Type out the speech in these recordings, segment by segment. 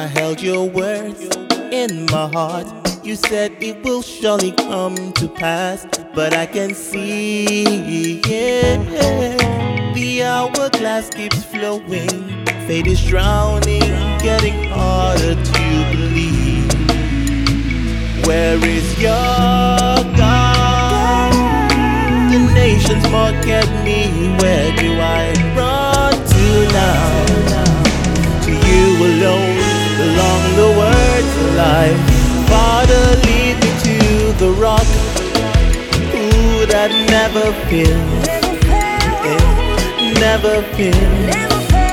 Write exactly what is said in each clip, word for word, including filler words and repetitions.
I held your words in my heart. You said it will surely come to pass, but I can see, yeah, the hourglass keeps flowing. Fate is drowning, getting harder to believe. Where is your God? The nations mock at me. Where do I run to now? To you alone belong the words of life. Father, lead me to the rock, ooh, that never fails, yeah, never fails.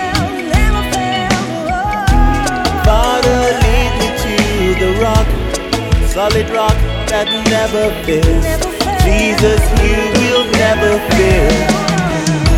Father, lead me to the rock, solid rock that never fails. Jesus, you will never fail.